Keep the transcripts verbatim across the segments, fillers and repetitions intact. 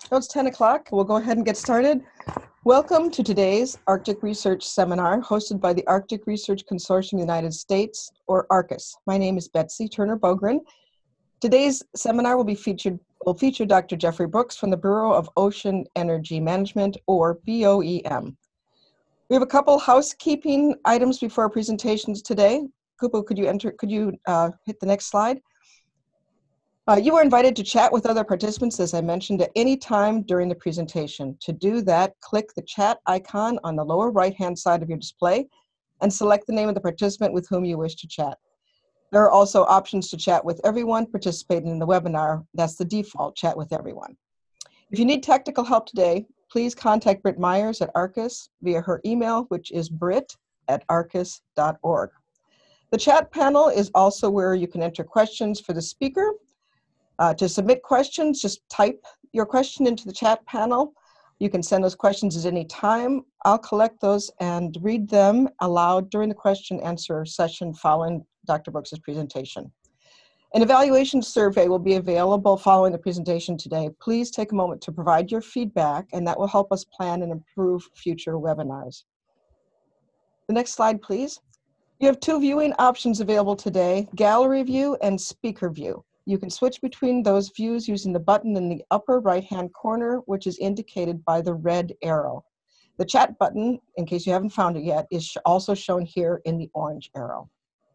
Oh, it's ten o'clock. We'll go ahead and get started. Welcome to today's Arctic Research Seminar hosted by the Arctic Research Consortium United States, or ARCUS. My name is Betsy Turner-Bogren. Today's seminar will be featured will feature Doctor Jeffrey Brooks from the Bureau of Ocean Energy Management, or B O E M. We have a couple housekeeping items before our presentations today. Kupo, could you enter? Could you uh, hit the next slide? Uh, you are invited to chat with other participants, as I mentioned, at any time during the presentation. To do that, click the chat icon on the lower right-hand side of your display and select the name of the participant with whom you wish to chat. There are also options to chat with everyone participating in the webinar. That's the default, chat with everyone. If you need technical help today, please contact Britt Myers at ARCUS via her email, which is brit at arcus dot org. The chat panel is also where you can enter questions for the speaker. Uh, to submit questions, just type your question into the chat panel. You can send those questions at any time. I'll collect those and read them aloud during the question answer session following Doctor Brooks' presentation. An evaluation survey will be available following the presentation today. Please take a moment to provide your feedback, and that will help us plan and improve future webinars. The next slide, please. You have two viewing options available today, gallery view and speaker view. You can switch between those views using the button in the upper right-hand corner, which is indicated by the red arrow. The chat button, in case you haven't found it yet, is also shown here in the orange arrow.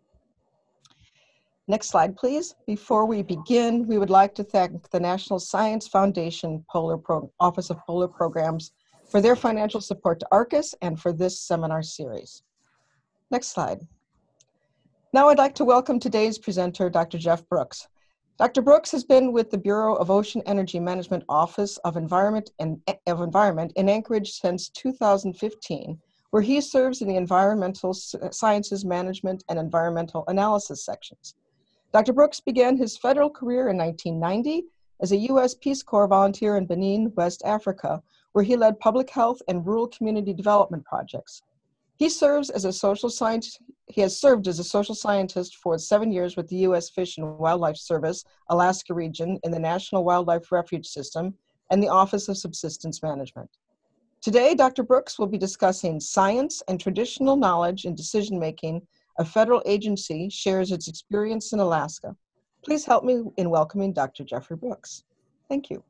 Next slide, please. Before we begin, we would like to thank the National Science Foundation Polar Pro Office of Polar Programs for their financial support to ARCUS and for this seminar series. Next slide. Now I'd like to welcome today's presenter, Doctor Jeff Brooks. Doctor Brooks has been with the Bureau of Ocean Energy Management Office of Environment and of Environment in Anchorage since two thousand fifteen, where he serves in the Environmental Sciences Management and Environmental Analysis sections. Doctor Brooks began his federal career in nineteen ninety as a U S Peace Corps volunteer in Benin, West Africa, where he led public health and rural community development projects. He serves as a social science. He has served as a social scientist for seven years with the U S Fish and Wildlife Service, Alaska region in the National Wildlife Refuge System and the Office of Subsistence Management. Today, Doctor Brooks will be discussing science and traditional knowledge in decision-making. A federal agency shares its experience in Alaska. Please help me in welcoming Doctor Jeffrey Brooks. Thank you.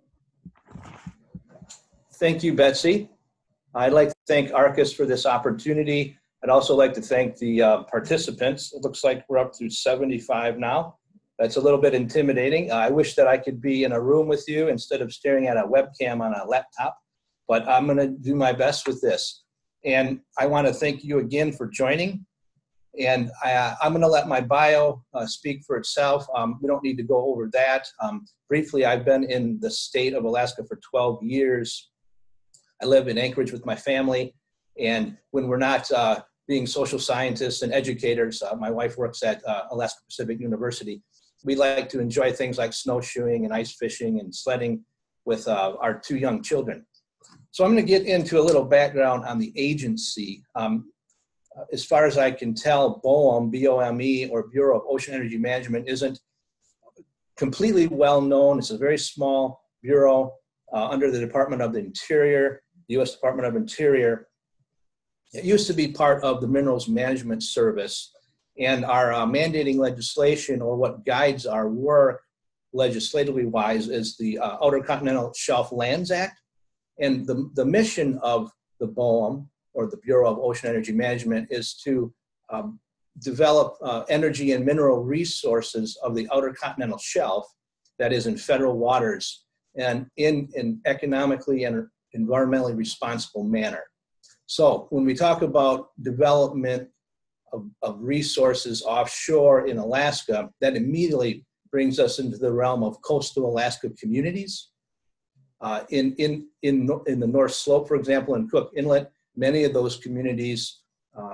Thank you, Betsy. I'd like to thank ARCUS for this opportunity. I'd also like to thank the uh, participants. It looks like we're up to seventy-five now. That's a little bit intimidating. Uh, I wish that I could be in a room with you instead of staring at a webcam on a laptop, but I'm gonna do my best with this. And I wanna thank you again for joining. And I, uh, I'm gonna let my bio uh, speak for itself. Um, we don't need to go over that. Um, briefly, I've been in the state of Alaska for twelve years. I live in Anchorage with my family, and when we're not uh, being social scientists and educators, uh, my wife works at uh, Alaska Pacific University, we like to enjoy things like snowshoeing and ice fishing and sledding with uh, our two young children. So I'm gonna get into a little background on the agency. Um, as far as I can tell, B O E M, B O M E, or Bureau of Ocean Energy Management isn't completely well known. It's a very small bureau uh, under the Department of the Interior. The U S Department of Interior. It used to be part of the Minerals Management Service, and our uh, mandating legislation, or what guides our work legislatively wise, is the uh, Outer Continental Shelf Lands Act. And the, the mission of the B O E M, or the Bureau of Ocean Energy Management, is to um, develop uh, energy and mineral resources of the Outer Continental Shelf, that is in federal waters, and in an economically and environmentally responsible manner. So when we talk about development of, of resources offshore in Alaska, that immediately brings us into the realm of coastal Alaska communities. Uh, in, in, in, in the North Slope, for example, in Cook Inlet, many of those communities uh,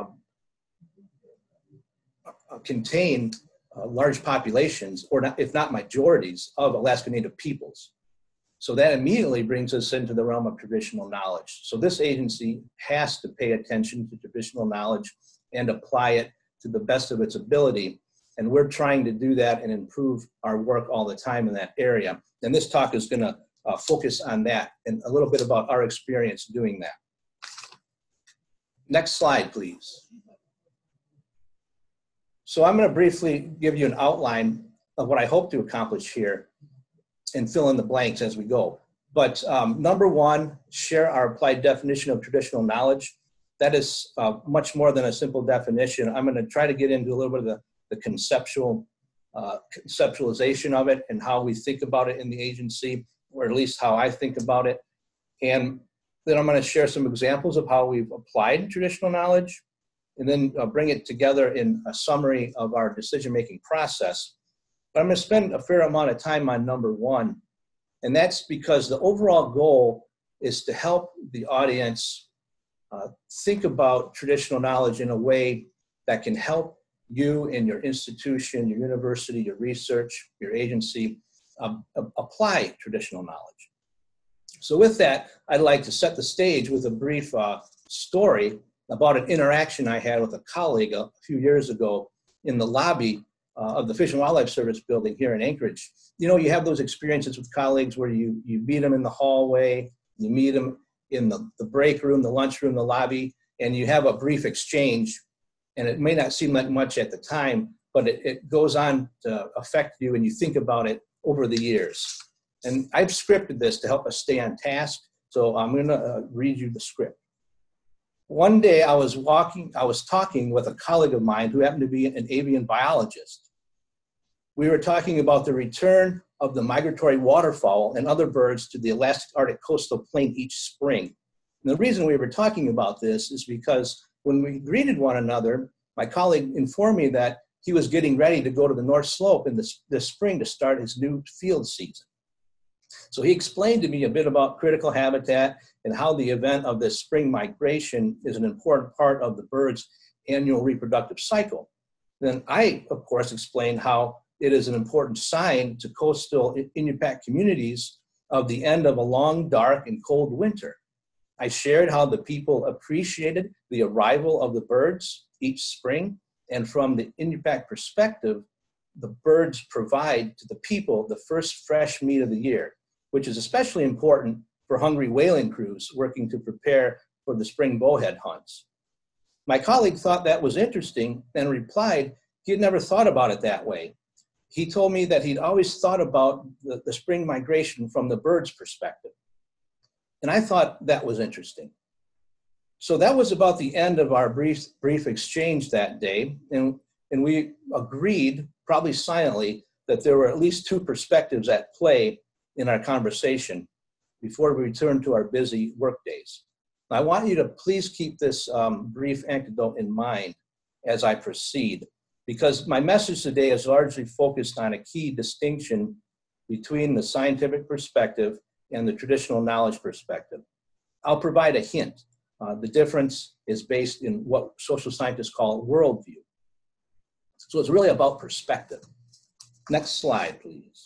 contain uh, large populations, or not, if not majorities, of Alaska Native peoples. So that immediately brings us into the realm of traditional knowledge. So this agency has to pay attention to traditional knowledge and apply it to the best of its ability. And we're trying to do that and improve our work all the time in that area. And this talk is gonna uh, focus on that and a little bit about our experience doing that. Next slide, please. So I'm going to briefly give you an outline of what I hope to accomplish here and fill in the blanks as we go. But um, number one, share our applied definition of traditional knowledge. That is uh, much more than a simple definition. I'm going to try to get into a little bit of the, the conceptual uh, conceptualization of it and how we think about it in the agency, or at least how I think about it. And then I'm going to share some examples of how we've applied traditional knowledge, and then uh, bring it together in a summary of our decision-making process. But I'm going to spend a fair amount of time on number one, and that's because the overall goal is to help the audience uh, think about traditional knowledge in a way that can help you and your institution, your university, your research, your agency um, apply traditional knowledge. So with that, I'd like to set the stage with a brief uh, story about an interaction I had with a colleague a few years ago in the lobby uh, of the Fish and Wildlife Service building here in Anchorage. You know, you have those experiences with colleagues where you, you meet them in the hallway, you meet them in the, the break room, the lunchroom, the lobby, and you have a brief exchange. And it may not seem like much at the time, but it, it goes on to affect you and you think about it over the years. And I've scripted this to help us stay on task. So I'm going to uh, read you the script. One day I was walking, I was talking with a colleague of mine who happened to be an avian biologist. We were talking about the return of the migratory waterfowl and other birds to the Alaskan Arctic coastal plain each spring. And the reason we were talking about this is because when we greeted one another, my colleague informed me that he was getting ready to go to the North Slope in this, this spring to start his new field season. So he explained to me a bit about critical habitat and how the event of this spring migration is an important part of the bird's annual reproductive cycle. Then I, of course, explained how it is an important sign to coastal Inupiaq communities of the end of a long, dark, and cold winter. I shared how the people appreciated the arrival of the birds each spring, and from the Inupiaq perspective, the birds provide to the people the first fresh meat of the year, which is especially important for hungry whaling crews working to prepare for the spring bowhead hunts. My colleague thought that was interesting and replied he had never thought about it that way. He told me that he'd always thought about the, the spring migration from the bird's perspective. And I thought that was interesting. So that was about the end of our brief, brief exchange that day. And, and we agreed, probably silently, that there were at least two perspectives at play in our conversation before we return to our busy work days. I want you to please keep this um, brief anecdote in mind as I proceed, because my message today is largely focused on a key distinction between the scientific perspective and the traditional knowledge perspective. I'll provide a hint. Uh, the difference is based in what social scientists call worldview. So it's really about perspective. Next slide, please.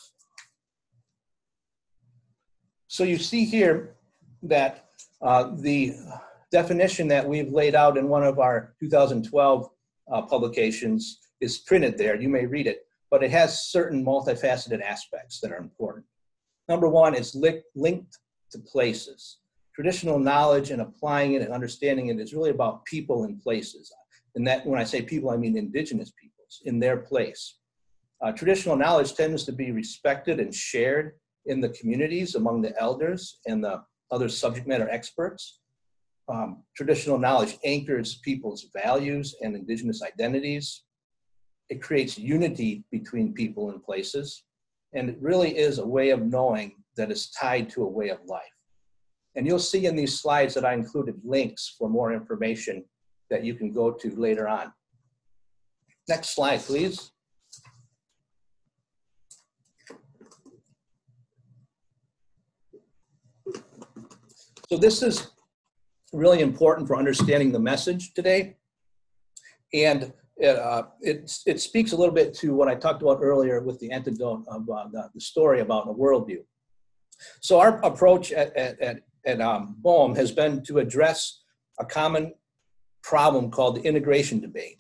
So you see here that uh, the definition that we've laid out in one of our two thousand twelve uh, publications is printed there. You may read it, but it has certain multifaceted aspects that are important. Number one, it's li- linked to places. Traditional knowledge and applying it and understanding it is really about people and places. And that, when I say people, I mean indigenous peoples in their place. Uh, traditional knowledge tends to be respected and shared in the communities among the elders and the other subject matter experts. Um, traditional knowledge anchors people's values and indigenous identities. It creates unity between people and places. And it really is a way of knowing that is tied to a way of life. And you'll see in these slides that I included links for more information that you can go to later on. Next slide, please. So this is really important for understanding the message today. And it, uh, it, it speaks a little bit to what I talked about earlier with the anecdote of uh, the, the story about a worldview. So our approach at, at, at, at um, B O E M has been to address a common problem called the integration debate.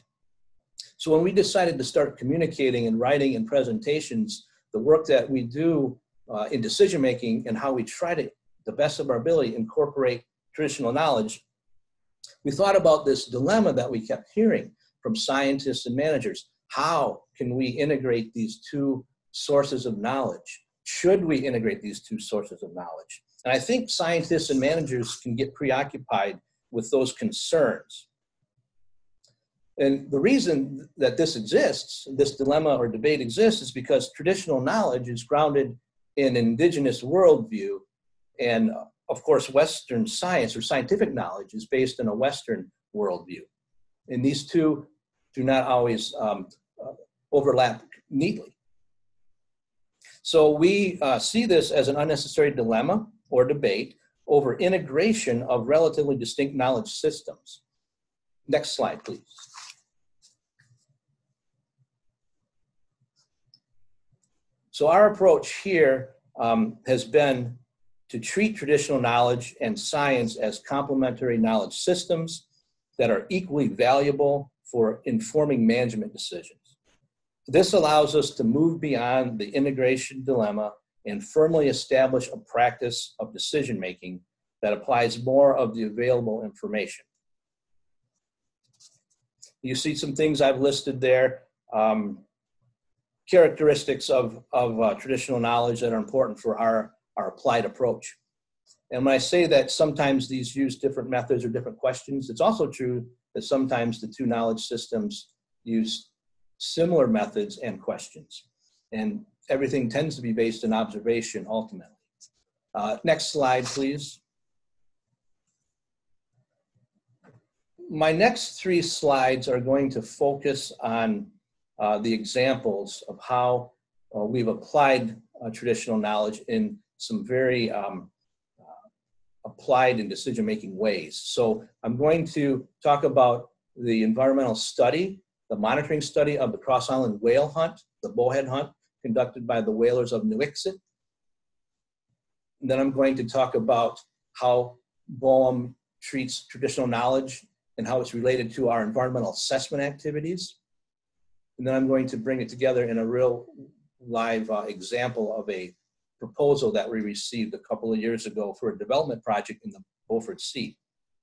So when we decided to start communicating and writing and presentations, the work that we do uh, in decision-making and how we try to, the best of our ability, incorporate traditional knowledge, we thought about this dilemma that we kept hearing from scientists and managers. How can we integrate these two sources of knowledge? Should we integrate these two sources of knowledge? And I think scientists and managers can get preoccupied with those concerns. And the reason that this exists, this dilemma or debate exists, is because traditional knowledge is grounded in indigenous worldview. And of course, Western science or scientific knowledge is based in a Western worldview. And these two do not always um, uh, overlap neatly. So we uh, see this as an unnecessary dilemma or debate over integration of relatively distinct knowledge systems. Next slide, please. So our approach here um, has been to treat traditional knowledge and science as complementary knowledge systems that are equally valuable for informing management decisions. This allows us to move beyond the integration dilemma and firmly establish a practice of decision-making that applies more of the available information. You see some things I've listed there, um, characteristics of, of uh, traditional knowledge that are important for our, our applied approach. And when I say that sometimes these use different methods or different questions, it's also true that sometimes the two knowledge systems use similar methods and questions. And everything tends to be based on observation ultimately. Uh, next slide, please. My next three slides are going to focus on uh, the examples of how uh, we've applied uh, traditional knowledge in some very um, uh, applied and decision-making ways. So I'm going to talk about the environmental study, the monitoring study of the Cross Island whale hunt, the bowhead hunt conducted by the whalers of Nuiqsut. And then I'm going to talk about how B O E M treats traditional knowledge and how it's related to our environmental assessment activities. And then I'm going to bring it together in a real live uh, example of a proposal that we received a couple of years ago for a development project in the Beaufort Sea.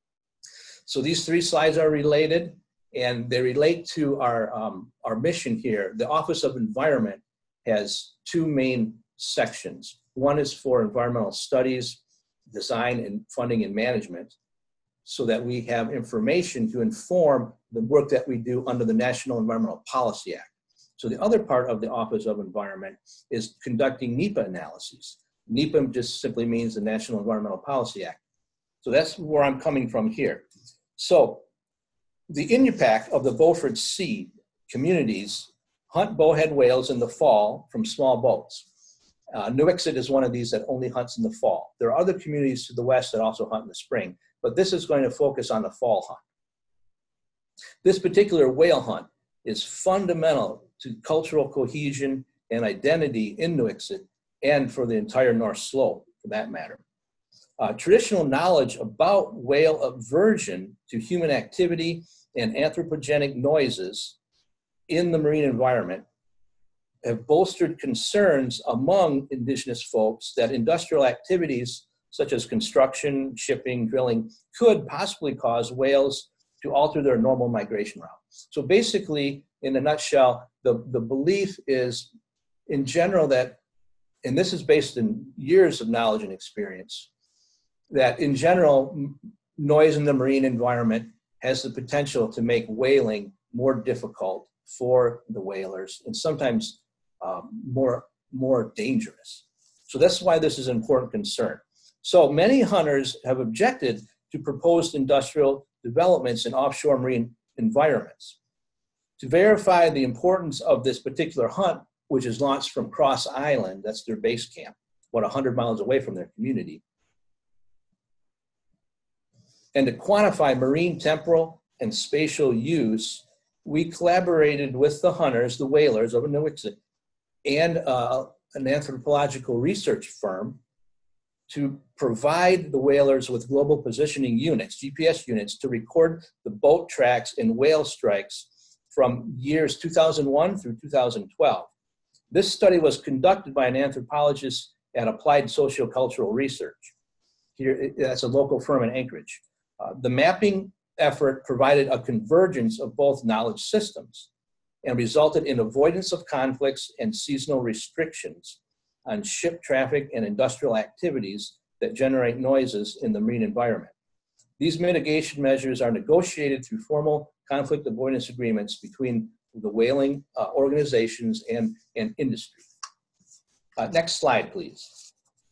So these three slides are related, and they relate to our, um, our mission here. The Office of Environment has two main sections. One is for environmental studies, design, and funding and management, so that we have information to inform the work that we do under the National Environmental Policy Act. So the other part of the Office of Environment is conducting NEPA analyses. NEPA just simply means the National Environmental Policy Act. So that's where I'm coming from here. So the Inupiaq of the Beaufort Sea communities hunt bowhead whales in the fall from small boats. Uh, Nuiqsut is one of these that only hunts in the fall. There are other communities to the west that also hunt in the spring, but this is going to focus on the fall hunt. This particular whale hunt is fundamental to cultural cohesion and identity in Nuiqsut and for the entire North Slope, for that matter. Uh, traditional knowledge about whale aversion to human activity and anthropogenic noises in the marine environment have bolstered concerns among indigenous folks that industrial activities such as construction, shipping, drilling could possibly cause whales to alter their normal migration route. So basically, in a nutshell, the, the belief is in general that, and this is based in years of knowledge and experience, that in general, noise in the marine environment has the potential to make whaling more difficult for the whalers and sometimes um, more, more dangerous. So that's why this is an important concern. So many hunters have objected to proposed industrial developments in offshore marine environments. To verify the importance of this particular hunt, which is launched from Cross Island, that's their base camp, about one hundred miles away from their community, and to quantify marine temporal and spatial use, we collaborated with the hunters, the whalers of Nuiqsut, and uh, an anthropological research firm to provide the whalers with global positioning units, G P S units, to record the boat tracks and whale strikes from years two thousand one through two thousand twelve. This study was conducted by an anthropologist and Applied Sociocultural Research. Here, that's a local firm in Anchorage. Uh, the mapping effort provided a convergence of both knowledge systems and resulted in avoidance of conflicts and seasonal restrictions on ship traffic and industrial activities that generate noises in the marine environment. These mitigation measures are negotiated through formal conflict avoidance agreements between the whaling uh, organizations and, and industry. Uh, next slide, please.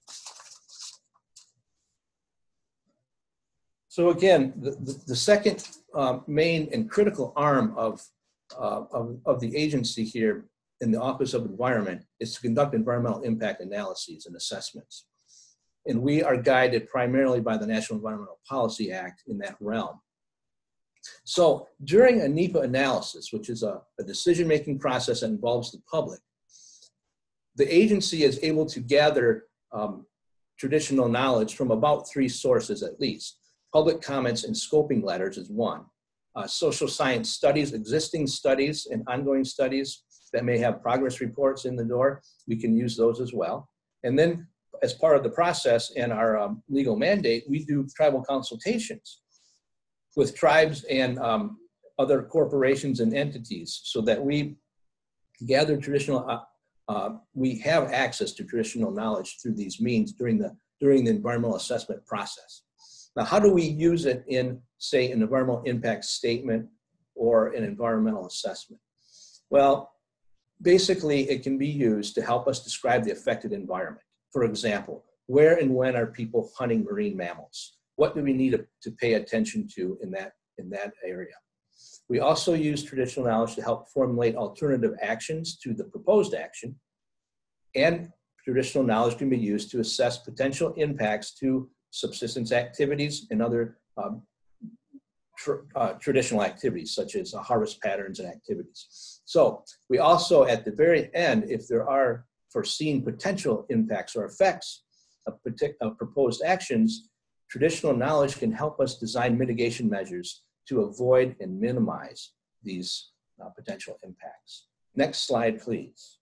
So again, the, the, the second uh, main and critical arm of, uh, of, of the agency here in the Office of Environment is to conduct environmental impact analyses and assessments. And we are guided primarily by the National Environmental Policy Act in that realm. So during a NEPA analysis, which is a, a decision-making process that involves the public, the agency is able to gather um, traditional knowledge from about three sources at least. Public comments and scoping letters is one. Uh, social science studies, existing studies and ongoing studies that may have progress reports in the door, we can use those as well. And then as part of the process and our um, legal mandate, we do tribal consultations with tribes and um, other corporations and entities so that we gather traditional, uh, uh, we have access to traditional knowledge through these means during the, during the environmental assessment process. Now, how do we use it in, say, an environmental impact statement or an environmental assessment? Well, basically, it can be used to help us describe the affected environment. For example, where and when are people hunting marine mammals? What do we need to, to pay attention to in that, in that area? We also use traditional knowledge to help formulate alternative actions to the proposed action, and traditional knowledge can be used to assess potential impacts to subsistence activities and other um, tr uh, traditional activities such as uh, harvest patterns and activities. So we also, at the very end, if there are foreseen potential impacts or effects of, of proposed actions, traditional knowledge can help us design mitigation measures to avoid and minimize these uh, potential impacts. Next slide, please.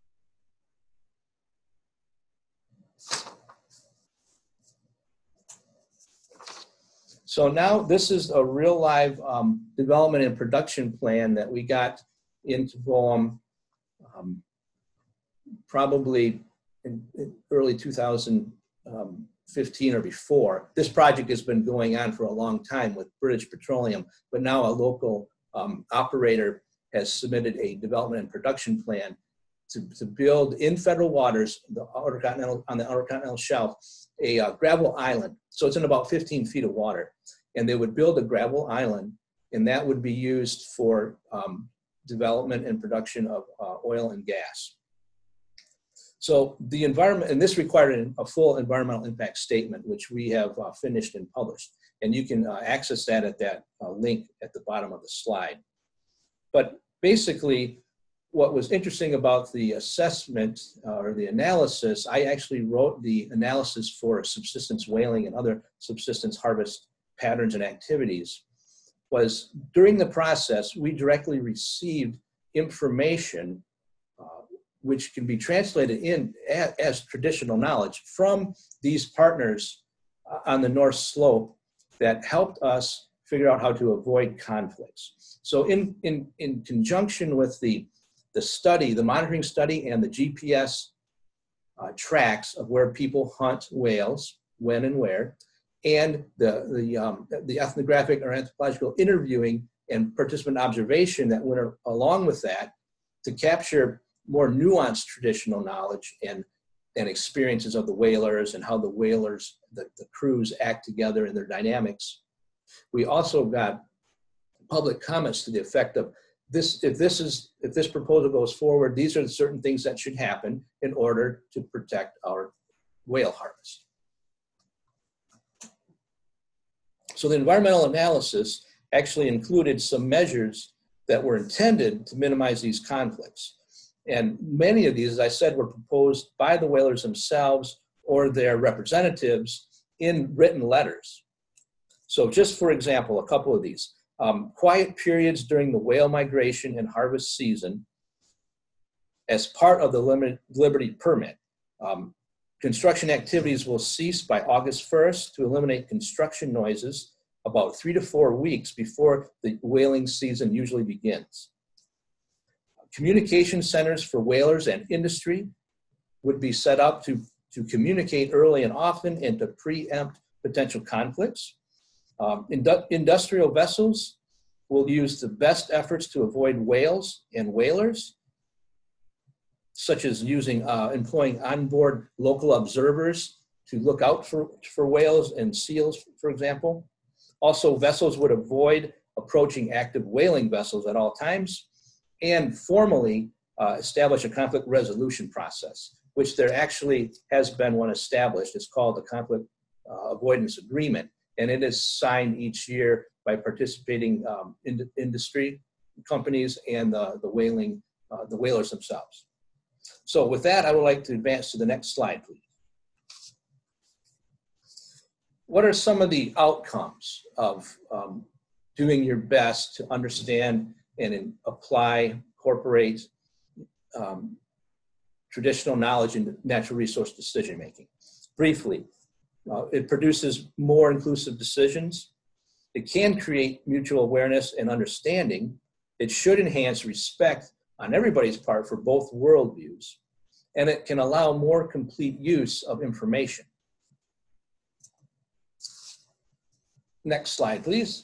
So now this is a real live um, development and production plan that we got into form um, probably in, in early two thousand fifteen or before. This project has been going on for a long time with British Petroleum, but now a local um, operator has submitted a development and production plan to, to build in federal waters, the outer continental, on the outer continental shelf, a uh, gravel island. So it's in about fifteen feet of water. And they would build a gravel island, and that would be used for um, development and production of uh, oil and gas. So the environment, and this required a full environmental impact statement, which we have uh, finished and published. And you can uh, access that at that uh, link at the bottom of the slide. But basically, what was interesting about the assessment uh, or the analysis, I actually wrote the analysis for subsistence whaling and other subsistence harvest patterns and activities, was during the process, we directly received information uh, which can be translated in as, as traditional knowledge from these partners uh, on the North Slope that helped us figure out how to avoid conflicts. So in, in, in conjunction with the, the study, the monitoring study and the G P S uh, tracks of where people hunt whales, when and where, and the, the, um, the ethnographic or anthropological interviewing and participant observation that went along with that to capture more nuanced traditional knowledge and, and experiences of the whalers and how the whalers, the, the crews act together in their dynamics. We also got public comments to the effect of this, if this is, if this proposal goes forward, these are the certain things that should happen in order to protect our whale harvest. So the environmental analysis actually included some measures that were intended to minimize these conflicts. And many of these, as I said, were proposed by the whalers themselves or their representatives in written letters. So just for example, a couple of these. Um, quiet periods during the whale migration and harvest season as part of the Liberty Permit. Um, construction activities will cease by August first to eliminate construction noises about three to four weeks before the whaling season usually begins. Communication centers for whalers and industry would be set up to, to communicate early and often and to preempt potential conflicts. Um, indu industrial vessels will use the best efforts to avoid whales and whalers, such as using, uh, employing onboard local observers to look out for, for whales and seals, for example. Also, vessels would avoid approaching active whaling vessels at all times, and formally uh, establish a conflict resolution process, which there actually has been one established. It's called the Conflict uh, Avoidance Agreement, and it is signed each year by participating um, in industry companies and uh, the whaling, uh, the whalers themselves. So with that, I would like to advance to the next slide, please. What are some of the outcomes of um, doing your best to understand and in, apply, incorporate um, traditional knowledge into natural resource decision-making? Briefly, uh, it produces more inclusive decisions. It can create mutual awareness and understanding. It should enhance respect on everybody's part for both worldviews, and it can allow more complete use of information. Next slide, please.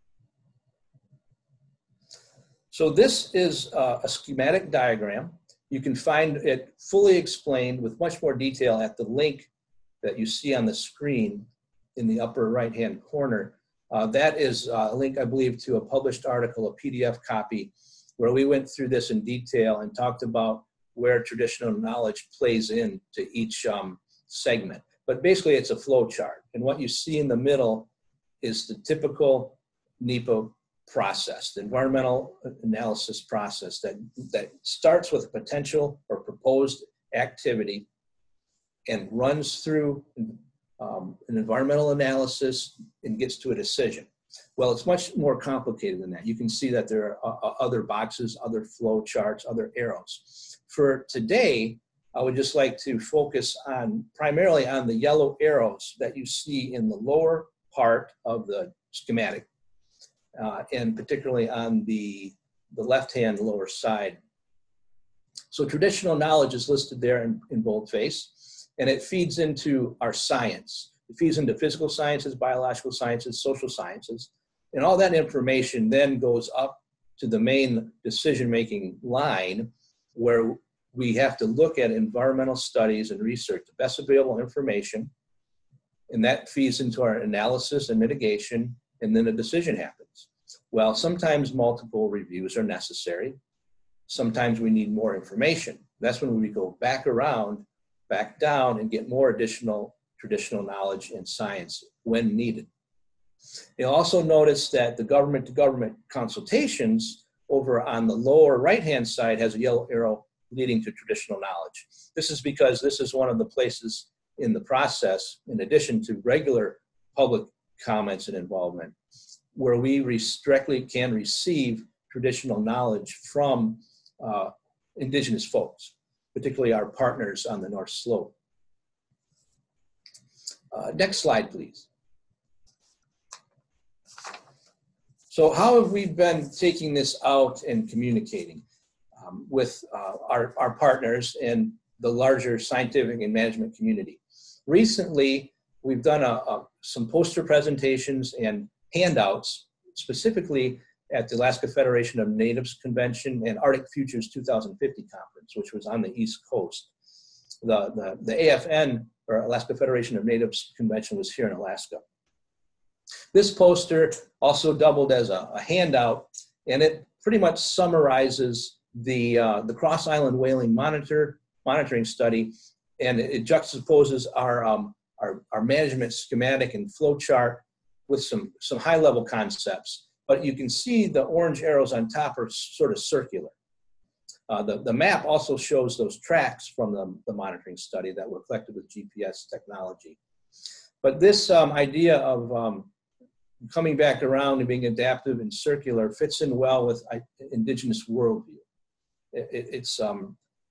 So this is uh, a schematic diagram. You can find it fully explained with much more detail at the link that you see on the screen in the upper right-hand corner. Uh, that is uh, a link, I believe, to a published article, a P D F copy, where we went through this in detail and talked about where traditional knowledge plays into each um, segment. But basically, it's a flow chart. And what you see in the middle is the typical NEPA process, the environmental analysis process that, that starts with a potential or proposed activity and runs through um, an environmental analysis and gets to a decision. Well, it's much more complicated than that. You can see that there are uh, other boxes, other flow charts, other arrows. For today, I would just like to focus on primarily on the yellow arrows that you see in the lower part of the schematic, uh, and particularly on the, the left-hand lower side. So traditional knowledge is listed there in, in boldface, and it feeds into our science. It feeds into physical sciences, biological sciences, social sciences, and all that information then goes up to the main decision-making line where we have to look at environmental studies and research, the best available information, and that feeds into our analysis and mitigation, and then a decision happens. Well, sometimes multiple reviews are necessary. Sometimes we need more information. That's when we go back around, back down, and get more additional traditional knowledge and science when needed. You'll also notice that the government-to-government consultations over on the lower right-hand side has a yellow arrow leading to traditional knowledge. This is because this is one of the places in the process, in addition to regular public comments and involvement, where we directly can receive traditional knowledge from uh, indigenous folks, particularly our partners on the North Slope. Uh, next slide, please. So how have we been taking this out and communicating um, with uh, our, our partners and the larger scientific and management community? Recently, we've done a, a, some poster presentations and handouts, specifically at the Alaska Federation of Natives Convention and Arctic Futures two thousand fifty conference, which was on the East Coast. The, the, the A F N, or Alaska Federation of Natives Convention, was here in Alaska. This poster also doubled as a, a handout, and it pretty much summarizes the, uh, the Cross Island Whaling Monitor, Monitoring Study, and it, it juxtaposes our, um, our, our management schematic and flow chart with some, some high-level concepts. But you can see the orange arrows on top are sort of circular. Uh, the, the map also shows those tracks from the, the monitoring study that were collected with G P S technology. But this um, idea of um, coming back around and being adaptive and circular fits in well with uh, indigenous worldview. It, it, it's um,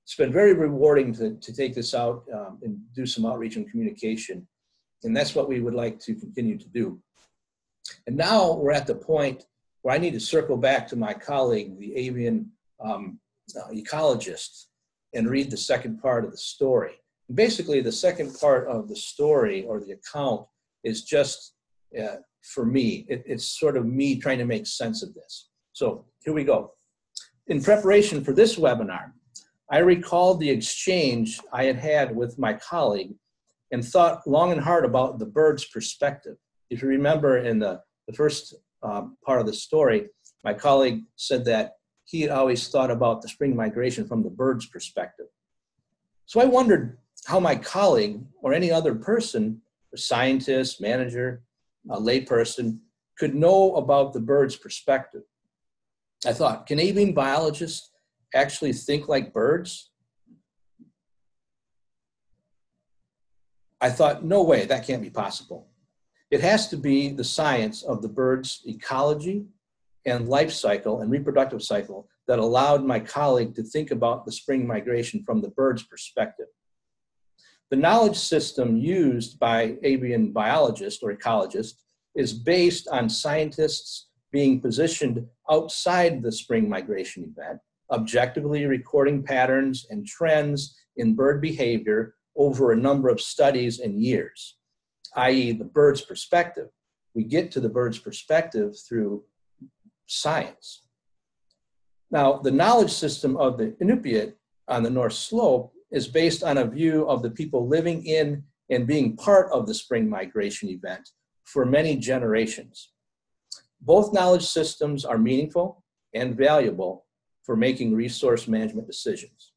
it's been very rewarding to, to take this out um, and do some outreach and communication. And that's what we would like to continue to do. And now we're at the point where I need to circle back to my colleague, the avian um, uh, ecologist, and read the second part of the story. And basically, the second part of the story or the account is just uh, for me. It, it's sort of me trying to make sense of this. So here we go. In preparation for this webinar, I recalled the exchange I had had with my colleague and thought long and hard about the bird's perspective. If you remember in the, the first um, part of the story, my colleague said that he had always thought about the spring migration from the bird's perspective. So I wondered how my colleague or any other person, a scientist, manager, a layperson, could know about the bird's perspective. I thought, can avian biologists actually think like birds? I thought, no way, that can't be possible. It has to be the science of the bird's ecology and life cycle and reproductive cycle that allowed my colleague to think about the spring migration from the bird's perspective. The knowledge system used by avian biologists or ecologists is based on scientists being positioned outside the spring migration event, objectively recording patterns and trends in bird behavior over a number of studies and years, that is the bird's perspective. We get to the bird's perspective through science. Now, the knowledge system of the Inupiat on the North Slope is based on a view of the people living in and being part of the spring migration event for many generations. Both knowledge systems are meaningful and valuable for making resource management decisions.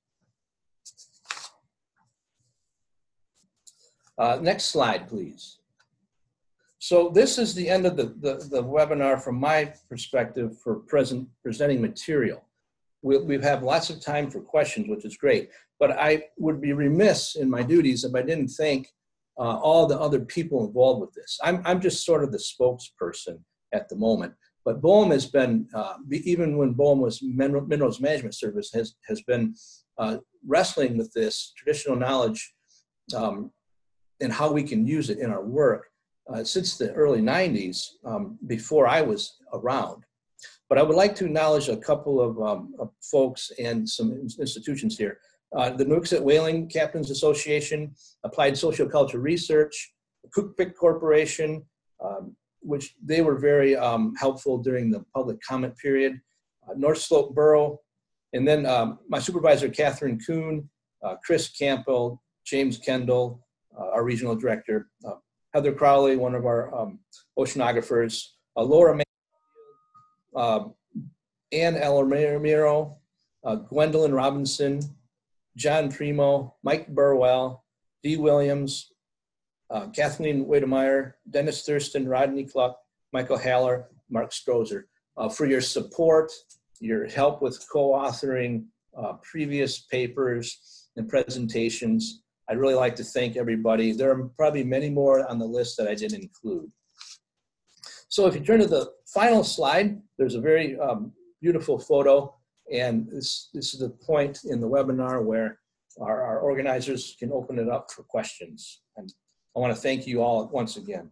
Uh, next slide, please. So this is the end of the, the, the webinar from my perspective for present presenting material. We'll, we have lots of time for questions, which is great, but I would be remiss in my duties if I didn't thank uh, all the other people involved with this. I'm, I'm just sort of the spokesperson at the moment, but B O E M has been, uh, even when B O E M was Mineral, Minerals Management Service, has, has been uh, wrestling with this traditional knowledge um, and how we can use it in our work uh, since the early nineties, um, before I was around. But I would like to acknowledge a couple of, um, of folks and some institutions here. Uh, the Nooksat Whaling Captains Association, Applied Socioculture Research, Cookpick Corporation, um, which they were very um, helpful during the public comment period, uh, North Slope Borough, and then um, my supervisor, Catherine Kuhn, uh, Chris Campbell, James Kendall, uh, our regional director, uh, Heather Crowley, one of our um, oceanographers, uh, Laura May, uh, Ann Alamiro, uh, Gwendolyn Robinson, John Primo, Mike Burwell, Dee Williams, uh, Kathleen Wedemeyer, Dennis Thurston, Rodney Cluck, Michael Haller, Mark Strozer, uh, for your support, your help with co-authoring uh, previous papers and presentations. I'd really like to thank everybody. There are probably many more on the list that I didn't include. So if you turn to the final slide, there's a very um, beautiful photo. And this, this is the point in the webinar where our, our organizers can open it up for questions. And I want to thank you all once again.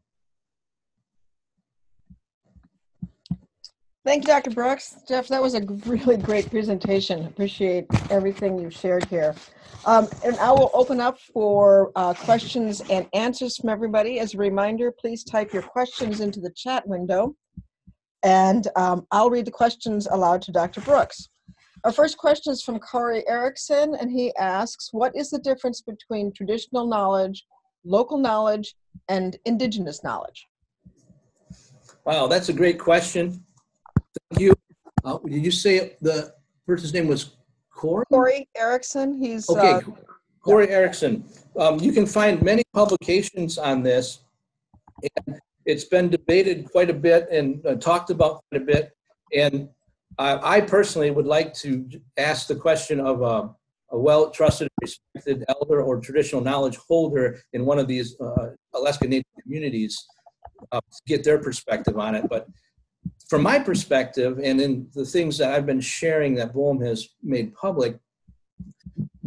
Thank you, Doctor Brooks. Jeff, that was a really great presentation. Appreciate everything you shared here. Um, and I will open up for uh, questions and answers from everybody. As a reminder, please type your questions into the chat window, and um, I'll read the questions aloud to Doctor Brooks. Our first question is from Corey Erickson, and he asks, what is the difference between traditional knowledge, local knowledge, and indigenous knowledge? Wow, that's a great question. Thank you. Uh, did you say the person's name was Corey? Corey Erickson. He's okay. Uh, Corey yeah. Erickson. Um, you can find many publications on this, and it's been debated quite a bit and uh, talked about quite a bit. And uh, I personally would like to ask the question of a, a well-trusted, respected elder or traditional knowledge holder in one of these uh, Alaska Native communities uh, to get their perspective on it. But from my perspective, and in the things that I've been sharing that B O E M has made public,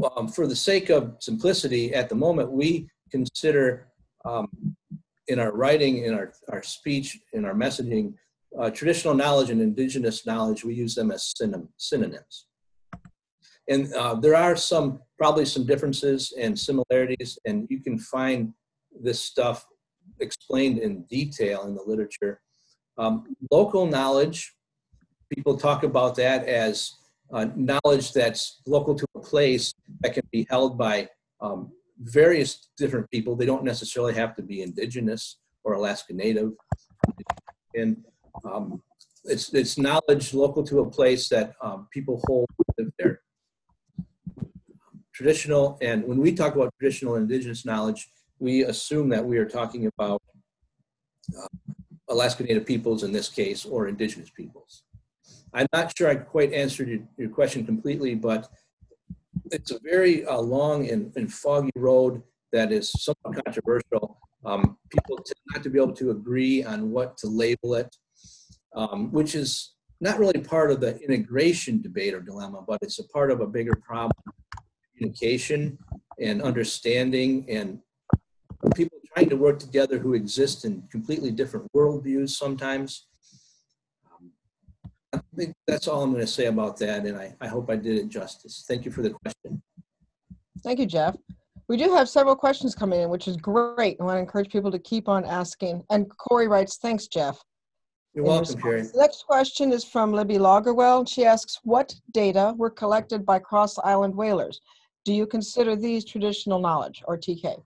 um, for the sake of simplicity, at the moment, we consider um, in our writing, in our, our speech, in our messaging, uh, traditional knowledge and indigenous knowledge, we use them as synonym, synonyms. And uh, there are some, probably some differences and similarities, and you can find this stuff explained in detail in the literature. Um, local knowledge, people talk about that as uh, knowledge that's local to a place that can be held by um, various different people. They don't necessarily have to be indigenous or Alaska Native. And um, it's, it's knowledge local to a place that um, people hold live there. Traditional, and when we talk about traditional and indigenous knowledge, we assume that we are talking about uh, Alaska Native peoples in this case, or indigenous peoples. I'm not sure I quite answered your, your question completely, but it's a very uh, long and, and foggy road that is somewhat controversial. Um, people tend not to be able to agree on what to label it, um, which is not really part of the integration debate or dilemma, but it's a part of a bigger problem. Communication and understanding, and people trying to work together who exist in completely different worldviews sometimes. Um, I think that's all I'm going to say about that, and I, I hope I did it justice. Thank you for the question. Thank you, Jeff. We do have several questions coming in, which is great. I want to encourage people to keep on asking. And Corey writes, thanks, Jeff. You're welcome, Jerry. The next question is from Libby Lagerwell. She asks, what data were collected by Cross Island whalers? Do you consider these traditional knowledge, or T K?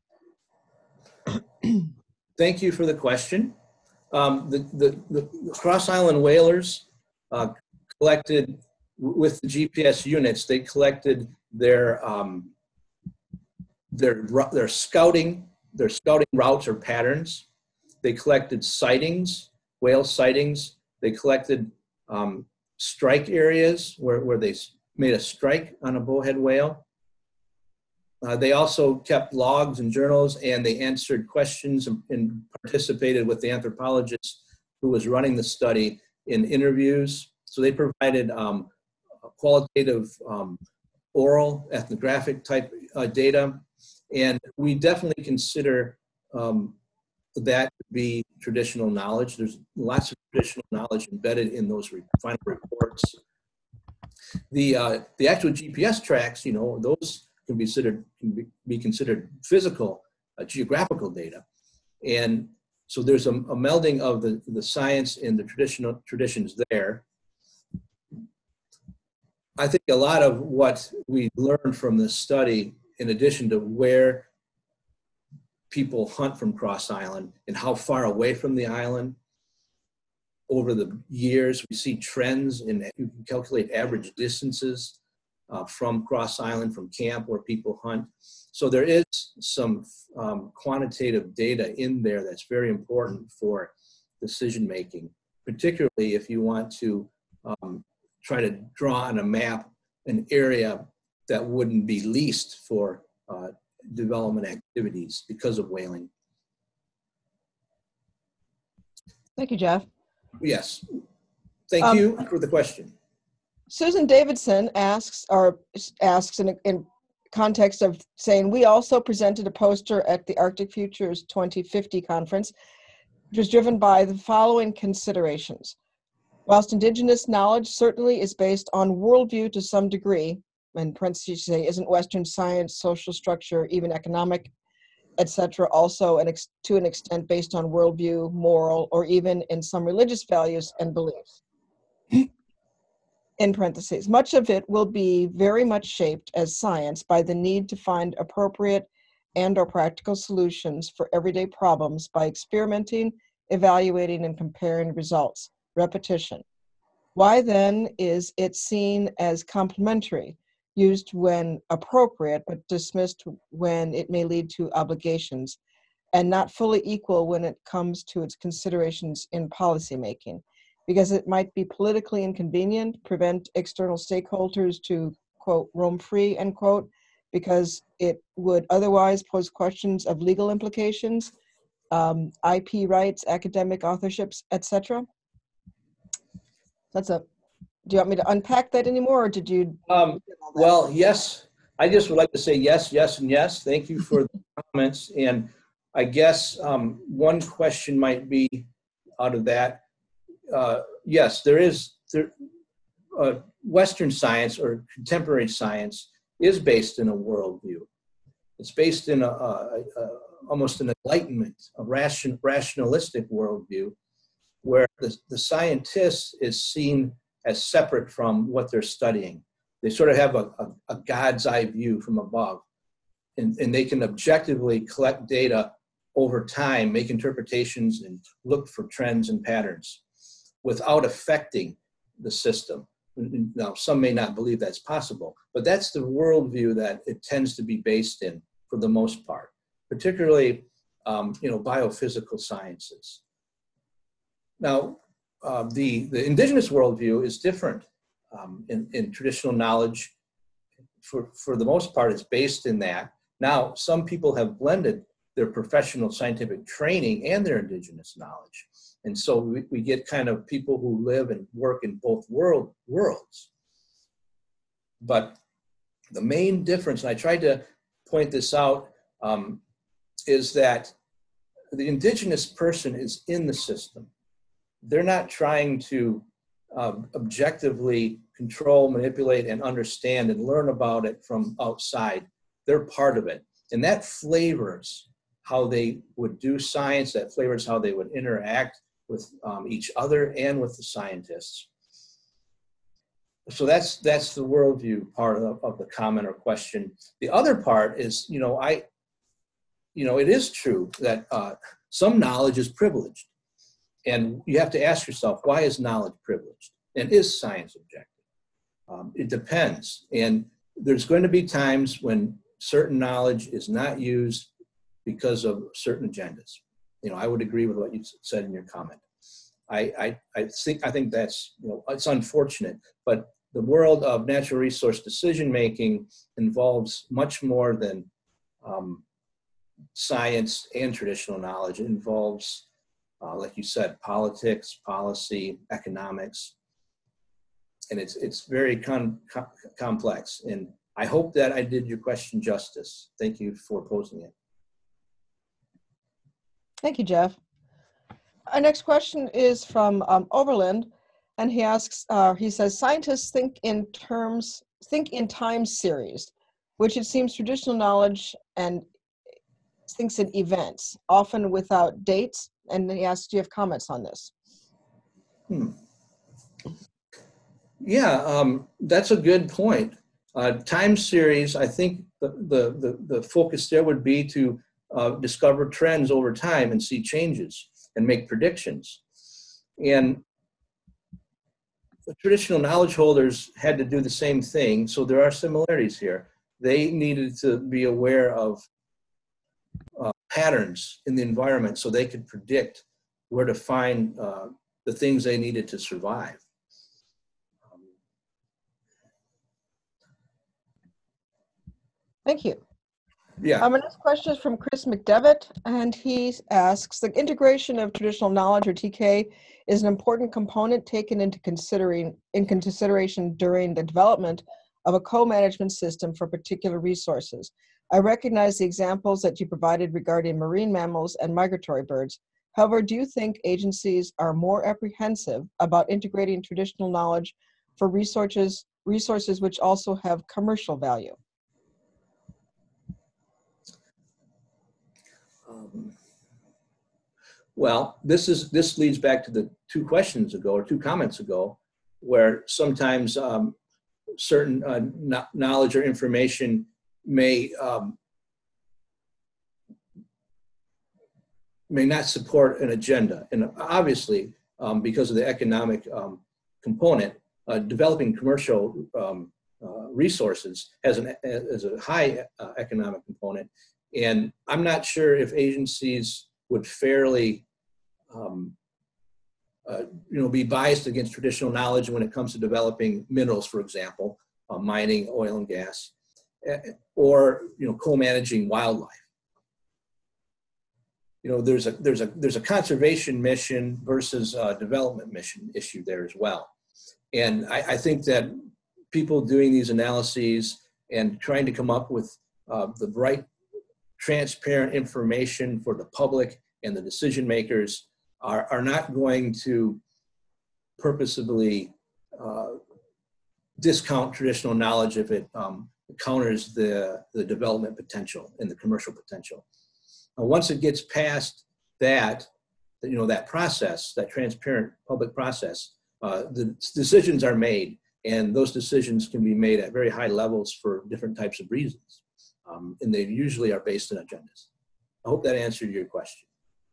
Thank you for the question. Um, the, the, the Cross Island whalers uh, collected, with the G P S units, they collected their, um, their, their scouting, their scouting routes or patterns. They collected sightings, whale sightings. They collected um, strike areas where, where they made a strike on a bowhead whale. Uh, they also kept logs and journals, and they answered questions and, and participated with the anthropologist who was running the study in interviews. So they provided um, qualitative um, oral ethnographic type uh, data. And we definitely consider um, that to be traditional knowledge. There's lots of traditional knowledge embedded in those final reports. The, uh, the actual G P S tracks, you know, those can be considered, can be, be considered physical, uh, geographical data. And so there's a, a melding of the, the science and the traditional traditions there. I think a lot of what we learned from this study, in addition to where people hunt from Cross Island and how far away from the island, over the years, we see trends in, you can calculate average distances uh, from Cross Island, from camp where people hunt. So there is some um, quantitative data in there that's very important for decision-making, particularly if you want to um, try to draw on a map an area that wouldn't be leased for uh, development activities because of whaling. Thank you, Jeff. Yes. Thank Um, you for the question. Susan Davidson asks, or asks in, in context of saying, we also presented a poster at the Arctic Futures twenty fifty conference, which was driven by the following considerations. Whilst Indigenous knowledge certainly is based on worldview to some degree, in parentheses say, isn't Western science, social structure, even economic, et cetera, also an ex to an extent based on worldview, moral, or even in some religious values and beliefs. In parentheses, much of it will be very much shaped as science by the need to find appropriate and or practical solutions for everyday problems by experimenting, evaluating, and comparing results. Repetition. Why then is it seen as complementary, used when appropriate, but dismissed when it may lead to obligations, and not fully equal when it comes to its considerations in policymaking? Because it might be politically inconvenient, prevent external stakeholders to, quote, roam free, end quote, because it would otherwise pose questions of legal implications, um, I P rights, academic authorships, et cetera. That's a, do you want me to unpack that anymore, or did you? Um, well, yes, I just would like to say yes, yes, and yes. Thank you for the comments. And I guess um, one question might be out of that. Uh, yes, there is, there, uh, Western science or contemporary science is based in a worldview. It's based in a, a, a almost an enlightenment, a ration, rationalistic worldview, where the, the scientist is seen as separate from what they're studying. They sort of have a, a, a God's eye view from above, and, and they can objectively collect data over time, make interpretations, and look for trends and patterns without affecting the system. Now, some may not believe that's possible, but that's the worldview that it tends to be based in for the most part, particularly um, you know, biophysical sciences. Now, uh, the, the indigenous worldview is different. Um, in, in traditional knowledge, for, for the most part, it's based in that. Now, some people have blended their professional scientific training and their indigenous knowledge. And so we, we get kind of people who live and work in both world, worlds. But the main difference, and I tried to point this out, um, is that the indigenous person is in the system. They're not trying to um, objectively control, manipulate, and understand and learn about it from outside. They're part of it. And that flavors how they would do science, that flavors how they would interact with um, each other and with the scientists. So that's that's the worldview part of, of the comment or question. The other part is, you know, I, you know, it is true that uh, some knowledge is privileged. And you have to ask yourself, why is knowledge privileged? And is science objective? Um, it depends. And there's going to be times when certain knowledge is not used because of certain agendas. You know, I would agree with what you said in your comment. I, I, I think I think that's, you know, it's unfortunate, but the world of natural resource decision-making involves much more than um, science and traditional knowledge. It involves, uh, like you said, politics, policy, economics, and it's it's very con com complex. And I hope that I did your question justice. Thank you for posing it. Thank you, Jeff. Our next question is from um, Overland, and he asks, uh, he says, scientists think in terms, think in time series, which it seems traditional knowledge and thinks in events, often without dates. And he asks, do you have comments on this? Hmm. Yeah, um, that's a good point. Uh, time series, I think the, the, the, the focus there would be to uh, discover trends over time and see changes and make predictions. And the traditional knowledge holders had to do the same thing, so there are similarities here. They needed to be aware of uh, patterns in the environment so they could predict where to find uh, the things they needed to survive. Thank you. Yeah. Um, our next question is from Chris McDevitt, and he asks, the integration of traditional knowledge, or T K, is an important component taken into considering in consideration during the development of a co-management system for particular resources. I recognize the examples that you provided regarding marine mammals and migratory birds. However, do you think agencies are more apprehensive about integrating traditional knowledge for resources, resources which also have commercial value? Um, well, this is this leads back to the two questions ago or two comments ago, where sometimes um, certain uh, no knowledge or information may um, may not support an agenda, and obviously um, because of the economic um, component, uh, developing commercial um, uh, resources has an has a high uh, economic component. And I'm not sure if agencies would fairly, um, uh, you know, be biased against traditional knowledge when it comes to developing minerals, for example, uh, mining, oil and gas, or, you know, co-managing wildlife. You know, there's a there's a there's a conservation mission versus a development mission issue there as well. And I, I think that people doing these analyses and trying to come up with uh, the right transparent information for the public and the decision makers are, are not going to purposefully uh, discount traditional knowledge if it um, counters the, the development potential and the commercial potential. Now, once it gets past that, you know, that process, that transparent public process, uh, the decisions are made, and those decisions can be made at very high levels for different types of reasons. Um, and they usually are based on agendas. I hope that answered your question.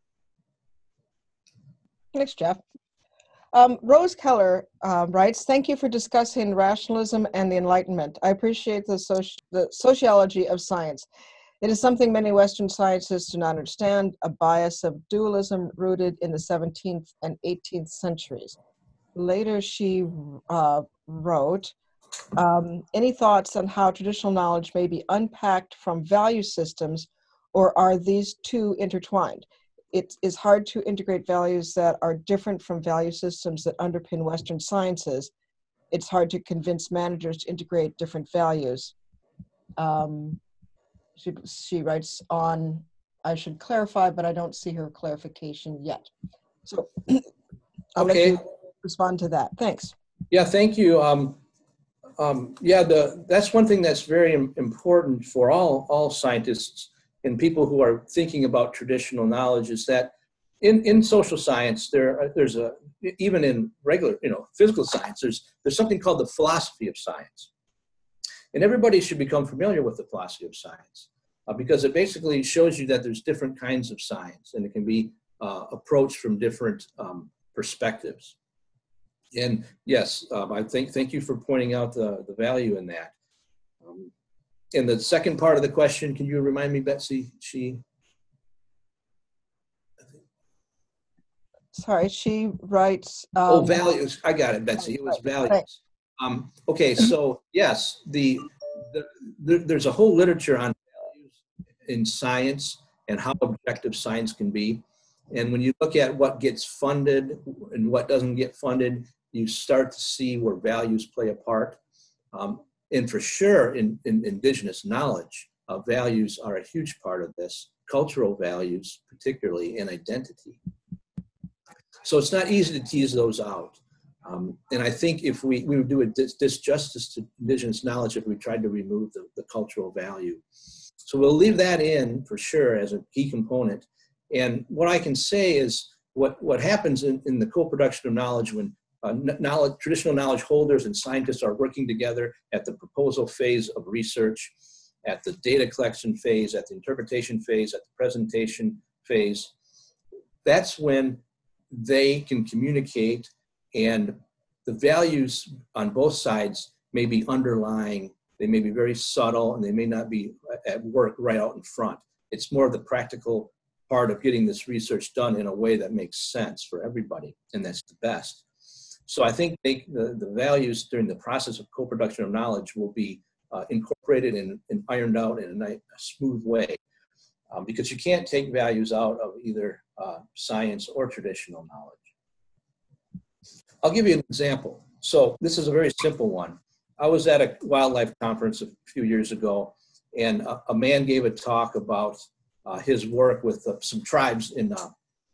Thanks, Jeff. Um, Rose Keller uh, writes, thank you for discussing rationalism and the Enlightenment. I appreciate the, soci the sociology of science. It is something many Western scientists do not understand, a bias of dualism rooted in the seventeenth and eighteenth centuries. Later she uh, wrote, um, any thoughts on how traditional knowledge may be unpacked from value systems, or are these two intertwined? It is hard to integrate values that are different from value systems that underpin Western sciences. It's hard to convince managers to integrate different values. Um, she, she writes on, I should clarify, but I don't see her clarification yet. So I'll Okay. let you respond to that. Thanks. Yeah, thank you. Um, um, yeah, the, that's one thing that's very important for all, all scientists and people who are thinking about traditional knowledge is that in, in social science, there there's a, even in regular, you know, physical science, there's, there's something called the philosophy of science. And everybody should become familiar with the philosophy of science uh, because it basically shows you that there's different kinds of science and it can be uh, approached from different um, perspectives. And yes, um, I think, thank you for pointing out the, the value in that. Um, and the second part of the question, can you remind me, Betsy? She. Sorry, she writes. Um, oh, values. I got it, Betsy. It was values. Um, okay, so yes, the, the, the there's a whole literature on values in science and how objective science can be. And when you look at what gets funded and what doesn't get funded, you start to see where values play a part. Um, and for sure, in, in indigenous knowledge, uh, values are a huge part of this, cultural values particularly, and identity. So it's not easy to tease those out. Um, and I think if we, we would do a dis disjustice to indigenous knowledge if we tried to remove the, the cultural value. So we'll leave that in for sure as a key component. And what I can say is what, what happens in, in the co-production of knowledge when uh, knowledge, traditional knowledge holders and scientists are working together at the proposal phase of research, at the data collection phase, at the interpretation phase, at the presentation phase, that's when they can communicate, and the values on both sides may be underlying, they may be very subtle, and they may not be at work right out in front. It's more of the practical part of getting this research done in a way that makes sense for everybody, and that's the best. So I think they, the, the values during the process of co-production of knowledge will be uh, incorporated and, and ironed out in a, nice, a smooth way, um, because you can't take values out of either uh, science or traditional knowledge. I'll give you an example. So this is a very simple one. I was at a wildlife conference a few years ago, and a, a man gave a talk about uh, his work with uh, some tribes in uh,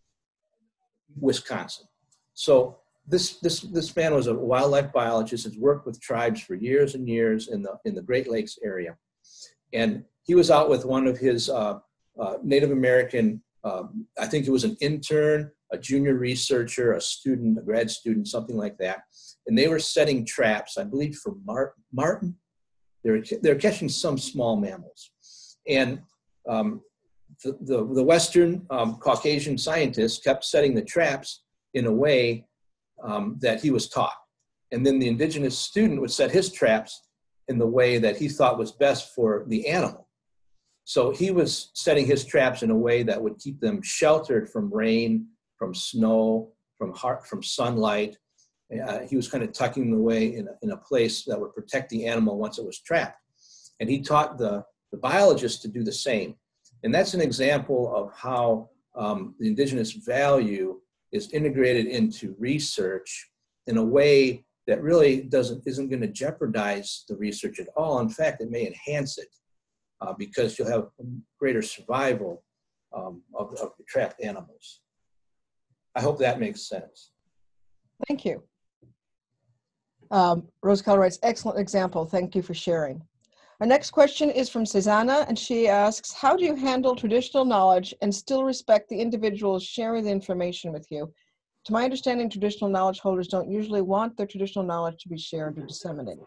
Wisconsin. So this, this, this man was a wildlife biologist, has worked with tribes for years and years in the, in the Great Lakes area. And he was out with one of his uh, uh, Native American, um, I think it was an intern, a junior researcher, a student, a grad student, something like that. And they were setting traps, I believe, for mar marten. They were, they were catching some small mammals. And um, the, the, the Western um, Caucasian scientists kept setting the traps in a way um, that he was taught. And then the indigenous student would set his traps in the way that he thought was best for the animal. So he was setting his traps in a way that would keep them sheltered from rain, from snow, from, heart, from sunlight. Uh, he was kind of tucking them away in a, in a place that would protect the animal once it was trapped. And he taught the, the biologists to do the same. And that's an example of how um, the indigenous value is integrated into research in a way that really doesn't, isn't going to jeopardize the research at all. In fact, it may enhance it uh, because you'll have greater survival um, of, of the trapped animals. I hope that makes sense. Thank you. Um, Rose Keller writes, excellent example. Thank you for sharing. Our next question is from Susanna, and she asks, how do you handle traditional knowledge and still respect the individuals sharing the information with you? To my understanding, traditional knowledge holders don't usually want their traditional knowledge to be shared or disseminated.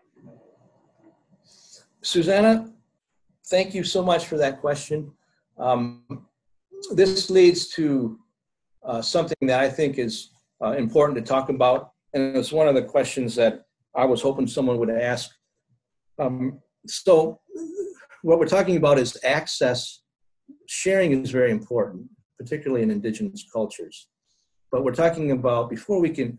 Susanna, thank you so much for that question. Um, this leads to uh, something that I think is uh, important to talk about, and it's one of the questions that I was hoping someone would ask. Um, so what we're talking about is access. Sharing is very important, particularly in indigenous cultures. But we're talking about, before we can,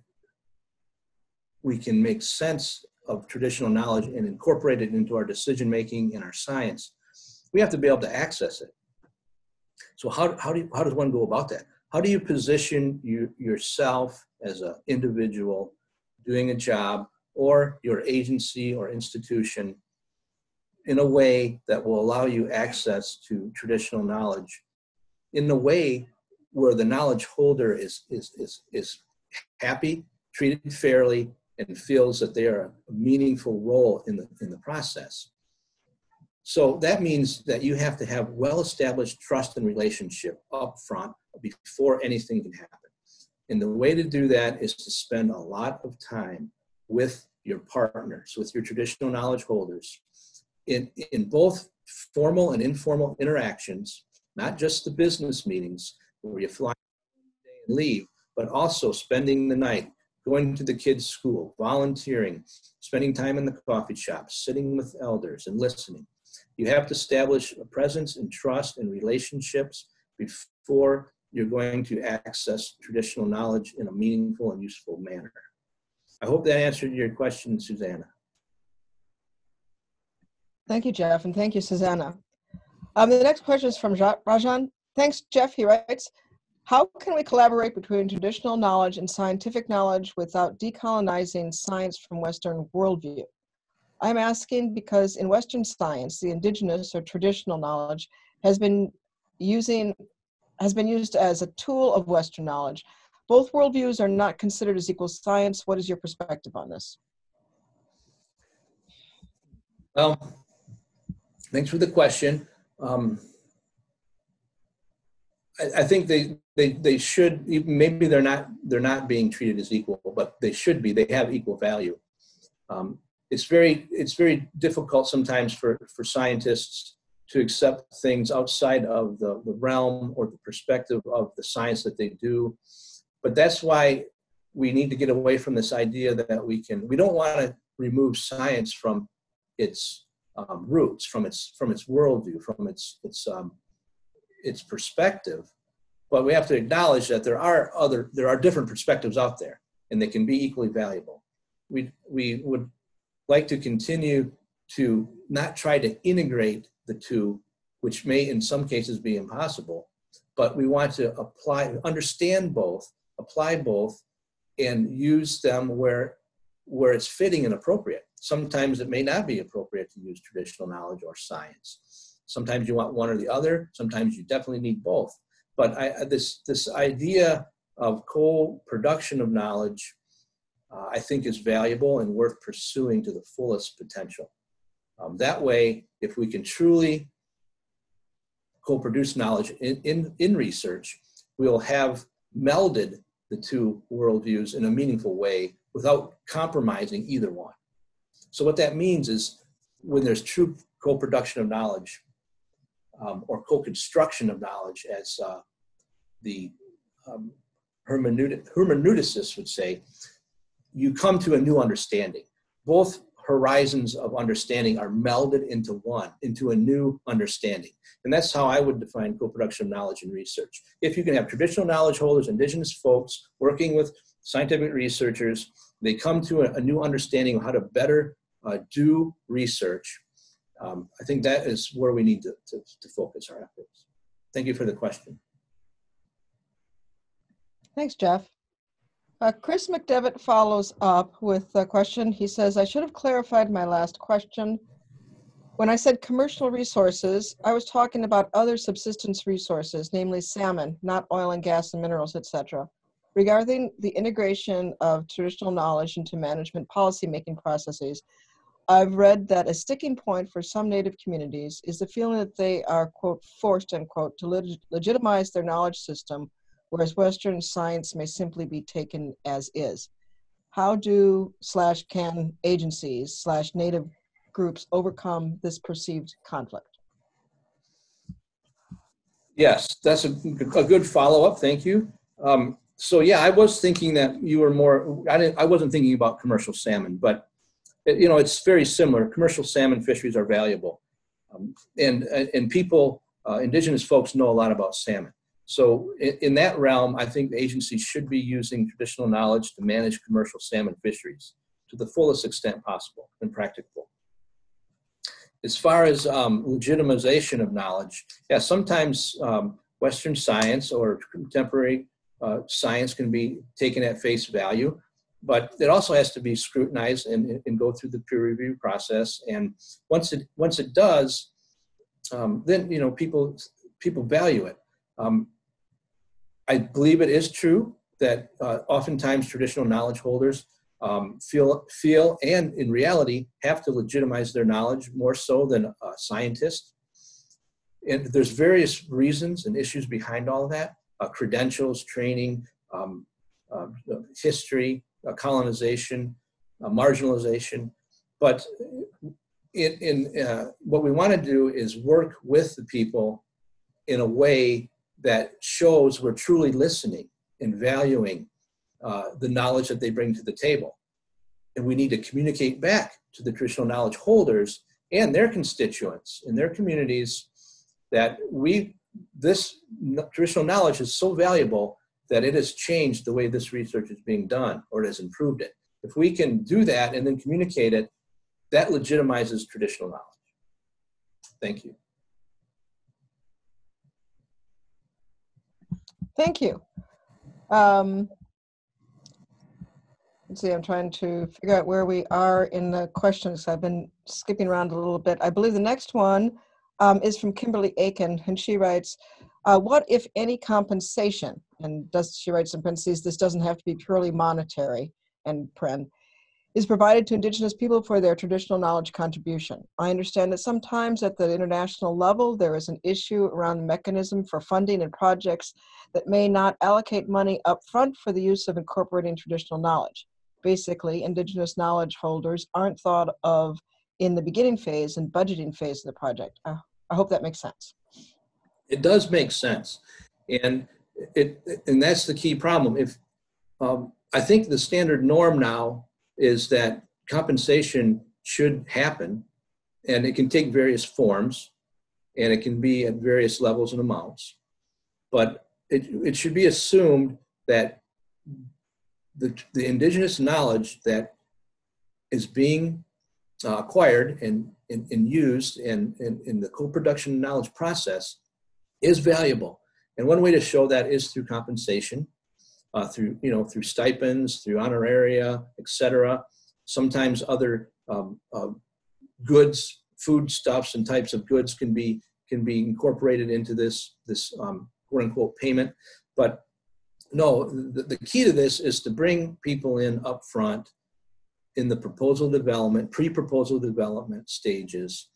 we can make sense of traditional knowledge and incorporate it into our decision-making and our science, we have to be able to access it. So how, how, do you, how does one go about that? How do you position you, yourself as an individual doing a job, or your agency or institution, in a way that will allow you access to traditional knowledge in a way where the knowledge holder is, is, is, is happy, treated fairly, and feels that they are a meaningful role in the, in the process? So that means that you have to have well-established trust and relationship up front before anything can happen. And the way to do that is to spend a lot of time with your partners, with your traditional knowledge holders, in, in both formal and informal interactions, not just the business meetings where you fly and leave, but also spending the night, going to the kids' school, volunteering, spending time in the coffee shop, sitting with elders and listening. You have to establish a presence and trust and relationships before you're going to access traditional knowledge in a meaningful and useful manner. I hope that answered your question, Susanna. Thank you, Jeff, and thank you, Susanna. Um, the next question is from Rajan. Thanks, Jeff. He writes, how can we collaborate between traditional knowledge and scientific knowledge without decolonizing science from Western worldview? I'm asking because in Western science, the indigenous or traditional knowledge has been using has been used as a tool of Western knowledge. Both worldviews are not considered as equal science. What is your perspective on this? Well, thanks for the question. Um, I, I think they, they, they should, maybe they're not, they're not being treated as equal, but they should be. They have equal value. Um, it's very, it's very difficult sometimes for, for scientists to accept things outside of the, the realm or the perspective of the science that they do. But that's why we need to get away from this idea that we can, we don't want to remove science from its um, roots, from its, from its worldview, from its, its, um, its perspective. But we have to acknowledge that there are other, there are different perspectives out there, and they can be equally valuable. We, we would like to continue to not try to integrate the two, which may in some cases be impossible, but we want to apply, understand both, apply both, and use them where, where it's fitting and appropriate. Sometimes it may not be appropriate to use traditional knowledge or science. Sometimes you want one or the other. Sometimes you definitely need both. But I, this, this idea of co-production of knowledge, uh, I think is valuable and worth pursuing to the fullest potential. Um, that way, if we can truly co-produce knowledge in, in, in research, we'll have melded the two worldviews in a meaningful way without compromising either one. So what that means is when there's true co-production of knowledge, um, or co-construction of knowledge, as uh, the um, hermeneutic, hermeneuticists would say, you come to a new understanding. Both horizons of understanding are melded into one, into a new understanding. And that's how I would define co-production of knowledge in research. If you can have traditional knowledge holders, indigenous folks working with scientific researchers, they come to a, a new understanding of how to better uh, do research. Um, I think that is where we need to, to, to focus our efforts. Thank you for the question. Thanks, Jeff. Uh, Chris McDevitt follows up with a question. He says, I should have clarified my last question. When I said commercial resources, I was talking about other subsistence resources, namely salmon, not oil and gas and minerals, et cetera. Regarding the integration of traditional knowledge into management policymaking processes, I've read that a sticking point for some Native communities is the feeling that they are, quote, forced, unquote, to leg- legitimize their knowledge system, whereas Western science may simply be taken as is. How do slash can agencies slash Native groups overcome this perceived conflict? Yes, that's a, a good follow-up. Thank you. Um, so yeah, I was thinking that you were more, I didn't, I wasn't thinking about commercial salmon, but it, you know, it's very similar. Commercial salmon fisheries are valuable. Um, and, and people, uh, indigenous folks know a lot about salmon. So in, in that realm, I think the agency should be using traditional knowledge to manage commercial salmon fisheries to the fullest extent possible and practicable. As far as um, legitimization of knowledge, yeah, sometimes um, Western science or contemporary uh, science can be taken at face value, but it also has to be scrutinized and, and go through the peer review process. And once it once it does, um, then you know people people value it. Um, I believe it is true that uh, oftentimes traditional knowledge holders Um, feel, feel, and in reality, have to legitimize their knowledge more so than a scientist. And there's various reasons and issues behind all of that, uh, credentials, training, um, uh, history, uh, colonization, uh, marginalization. But in, in uh, what we want to do is work with the people in a way that shows we're truly listening and valuing Uh, the knowledge that they bring to the table. And we need to communicate back to the traditional knowledge holders and their constituents in their communities that we, this traditional knowledge is so valuable that it has changed the way this research is being done, or it has improved it. If we can do that and then communicate it, that legitimizes traditional knowledge. Thank you. Thank you. Um, Let's see, I'm trying to figure out where we are in the questions. I've been skipping around a little bit. I believe the next one um, is from Kimberly Aiken, and she writes, uh, what, if any, compensation, and does she writes in parentheses, this doesn't have to be purely monetary, and paren, is provided to Indigenous people for their traditional knowledge contribution? I understand that sometimes at the international level, there is an issue around the mechanism for funding and projects that may not allocate money up front for the use of incorporating traditional knowledge. Basically, Indigenous knowledge holders aren't thought of in the beginning phase and budgeting phase of the project. Uh, I hope that makes sense. It does make sense. And it, and that's the key problem. If um, I think the standard norm now is that compensation should happen, and it can take various forms, and it can be at various levels and amounts. But it, it should be assumed that the, the indigenous knowledge that is being uh, acquired and, and, and used in, in, in the co-production knowledge process is valuable. And one way to show that is through compensation, uh, through, you know, through stipends, through honoraria, et cetera. Sometimes other um, uh, goods, foodstuffs and types of goods can be, can be incorporated into this, this um, quote unquote payment. But no, the, the key to this is to bring people in up front in the proposal development, pre-proposal development stages,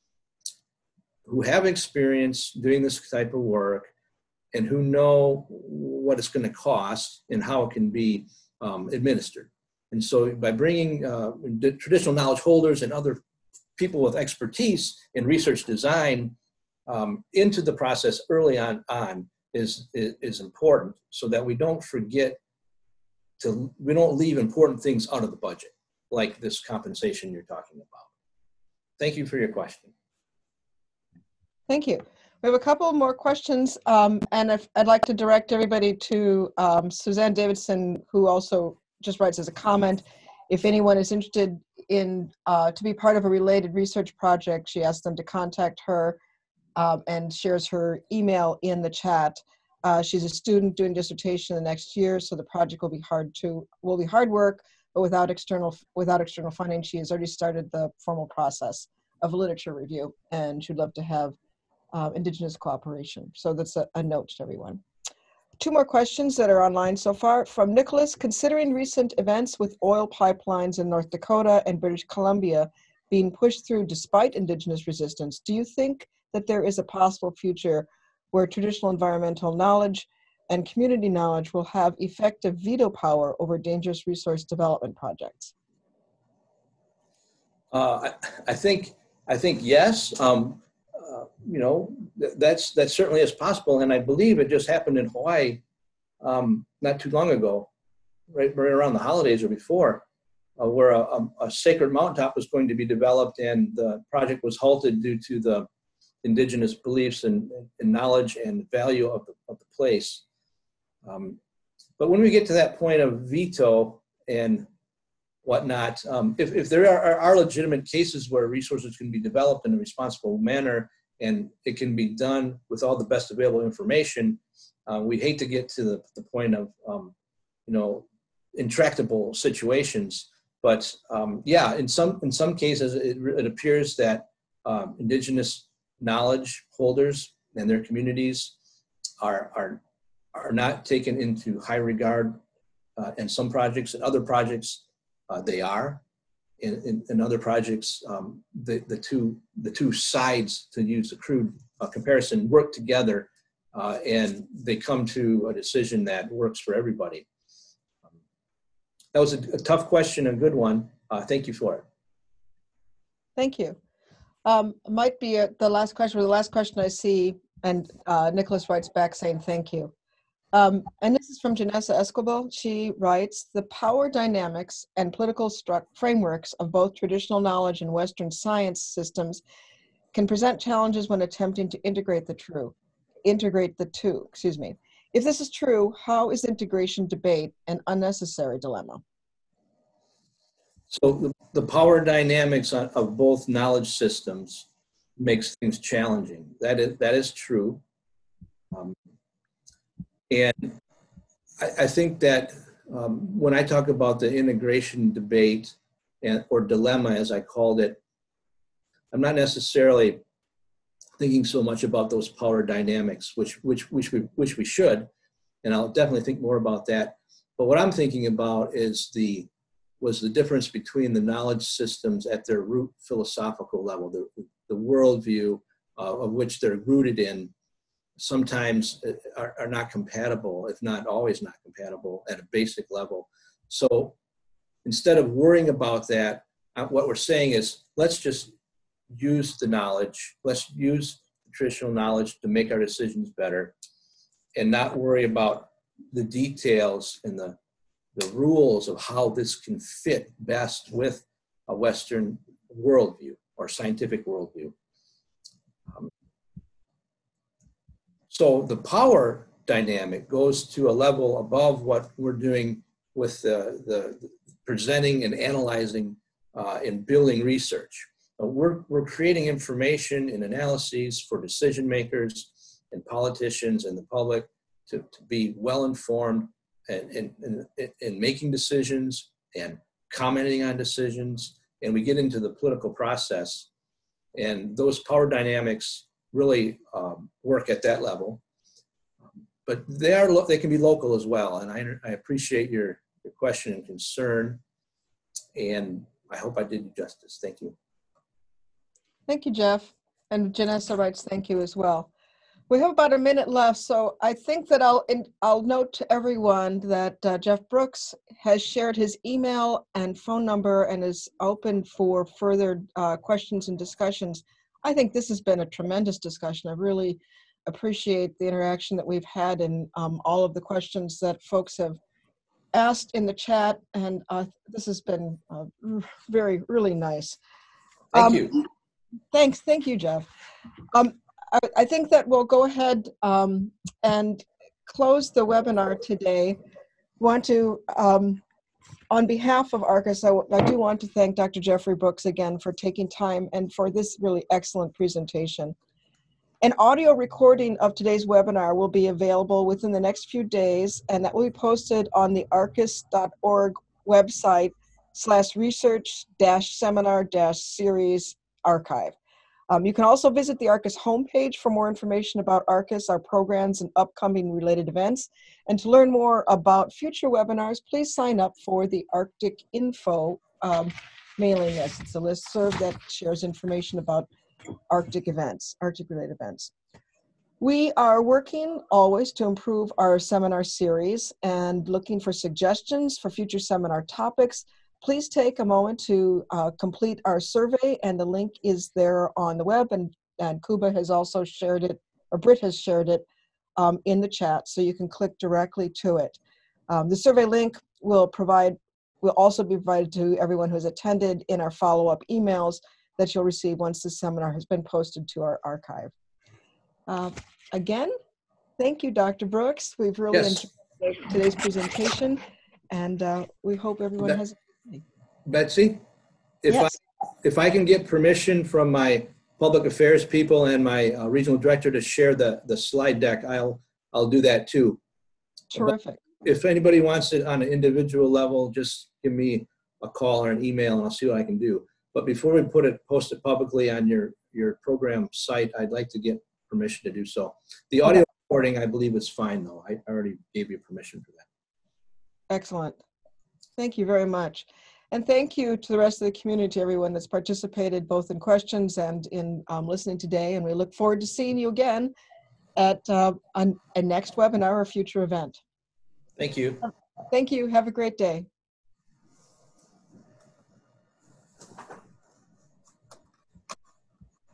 who have experience doing this type of work and who know what it's going to cost and how it can be um, administered. And so by bringing uh, traditional knowledge holders and other people with expertise in research design um, into the process early on, on is, is, is important, so that we don't forget to, we don't leave important things out of the budget, like this compensation you're talking about. Thank you for your question. Thank you. We have a couple more questions, um, and if, I'd like to direct everybody to um, Suzanne Davidson, who also just writes as a comment. If anyone is interested in uh, to be part of a related research project, she asks them to contact her um, and shares her email in the chat. Uh, she's a student doing dissertation the next year, so the project will be hard to will be hard work, but without external without external funding, she has already started the formal process of literature review, and she'd love to have uh, Indigenous cooperation. So that's a, a note to everyone. Two more questions that are online so far. From Nicholas: considering recent events with oil pipelines in North Dakota and British Columbia being pushed through despite Indigenous resistance, do you think that there is a possible future where traditional environmental knowledge and community knowledge will have effective veto power over dangerous resource development projects? Uh, I, I think I think yes. Um, uh, you know, th- that's that certainly is possible, and I believe it just happened in Hawaii um, not too long ago, right, right around the holidays or before, uh, where a, a, a sacred mountaintop was going to be developed, and the project was halted due to the Indigenous beliefs and, and knowledge and value of the, of the place. Um, but when we get to that point of veto and whatnot, um, if, if there are, are legitimate cases where resources can be developed in a responsible manner and it can be done with all the best available information, uh, we hate to get to the, the point of, um, you know, intractable situations. But um, yeah, in some in some cases, it, it appears that um, Indigenous knowledge holders and their communities are are are not taken into high regard uh, in some projects. In other projects, uh, they are. In, in, in other projects, um, the the two the two sides, to use a crude uh, comparison, work together, uh, and they come to a decision that works for everybody. Um, that was a, a tough question, a good one. Uh, thank you for it. Thank you. Um, might be a, the last question, or the last question I see, and uh, Nicholas writes back saying thank you. Um, and this is from Janessa Escobar. She writes, the power dynamics and political stru- frameworks of both traditional knowledge and Western science systems can present challenges when attempting to integrate the true, integrate the two, excuse me. If this is true, how is integration debate an unnecessary dilemma? So the, the power dynamics on, of both knowledge systems makes things challenging. That is, that is true. Um, and I, I think that um, when I talk about the integration debate and, or dilemma, as I called it, I'm not necessarily thinking so much about those power dynamics, which, which, which, we, which we should, and I'll definitely think more about that. But what I'm thinking about is the was the difference between the knowledge systems at their root philosophical level, the, the worldview uh, of which they're rooted in, sometimes are, are not compatible, if not always not compatible at a basic level. So instead of worrying about that, uh, what we're saying is, let's just use the knowledge, let's use the traditional knowledge to make our decisions better and not worry about the details and the the rules of how this can fit best with a Western worldview or scientific worldview. Um, so the power dynamic goes to a level above what we're doing with the, the, the presenting and analyzing uh, and building research. Uh, we're, we're creating information and analyses for decision makers and politicians and the public to, to be well-informed and, and, and, and making decisions and commenting on decisions. And we get into the political process, and those power dynamics really um, work at that level. Um, but they are they can be local as well. And I, I appreciate your, your question and concern, and I hope I did you justice. Thank you. Thank you, Jeff. And Janessa writes thank you as well. We have about a minute left, so I think that I'll in, I'll note to everyone that uh, Jeff Brooks has shared his email and phone number and is open for further uh, questions and discussions. I think this has been a tremendous discussion. I really appreciate the interaction that we've had and um, all of the questions that folks have asked in the chat, and uh, this has been uh, very, really nice. Thank um, you. Thanks, thank you, Jeff. Um, I, I think that we'll go ahead um, and close the webinar today. Want to, um, on behalf of ARCUS, I, I do want to thank Doctor Jeffrey Brooks again for taking time and for this really excellent presentation. An audio recording of today's webinar will be available within the next few days, and that will be posted on the arcus dot org website slash research dash seminar dash series archive. Um, you can also visit the Arcus homepage for more information about Arcus, our programs, and upcoming related events. And to learn more about future webinars, please sign up for the Arctic Info um, mailing list. It's a listserv that shares information about Arctic events, Arctic-related events. We are working always to improve our seminar series and looking for suggestions for future seminar topics. Please take a moment to uh, complete our survey, and the link is there on the web, and, and Kuba has also shared it, or Britt has shared it um, in the chat, so you can click directly to it. Um, the survey link will provide, will also be provided to everyone who has attended in our follow-up emails that you'll receive once the seminar has been posted to our archive. Uh, again, thank you, Doctor Brooks. We've really Yes. enjoyed today's presentation, and uh, we hope everyone Be- has. Betsy, if Yes. I if I can get permission from my public affairs people and my uh, regional director to share the the slide deck, I'll I'll do that too. Terrific. But if anybody wants it on an individual level, just give me a call or an email, and I'll see what I can do. But before we put it post it publicly on your your program site, I'd like to get permission to do so. The audio Okay. recording, I believe, is fine though. I already gave you permission for that. Excellent. Thank you very much. And thank you to the rest of the community, everyone that's participated both in questions and in um, listening today. And we look forward to seeing you again at uh, a, a next webinar or future event. Thank you. Thank you. Have a great day.